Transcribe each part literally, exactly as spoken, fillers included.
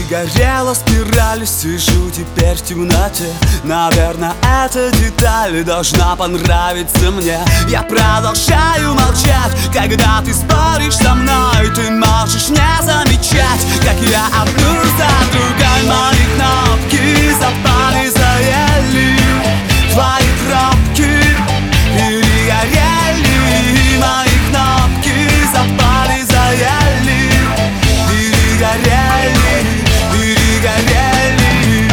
Перегорела спираль, сижу теперь в темноте. Наверное, эта деталь должна понравиться мне. Я продолжаю молчать, когда ты споришь со мной. Ты можешь не замечать, как я одну за другой. Мои кнопки запали, заели, твои пробки перегорели. Мои кнопки запали, заели, перегорели, перегорели.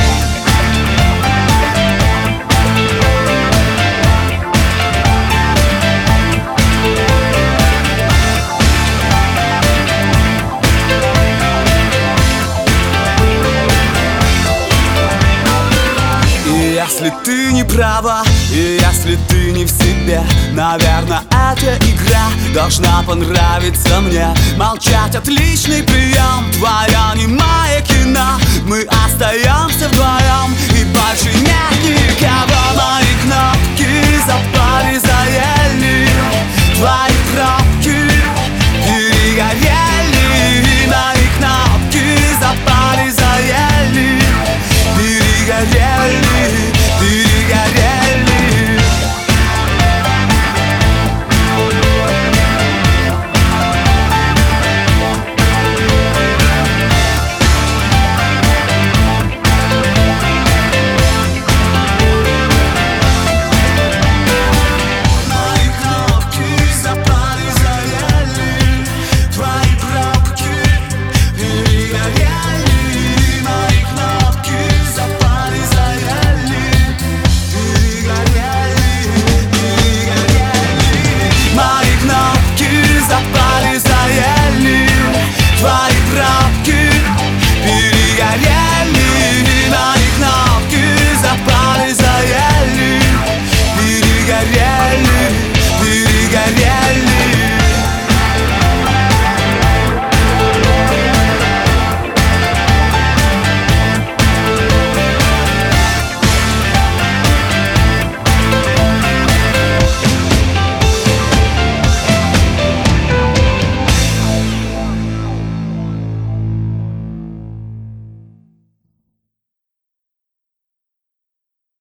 И если ты не права, и если ты не в себе, наверное, эта игра должна понравиться мне. Молчать — отличный прием, твое немое кино. Мы остаемся вдвоем, и больше нет никого. Мои кнопки запали, заели, твои пробки перегорели. Мои кнопки запали, заели, перегорели, перегорели. Мои кнопки запали, заели, перегорели.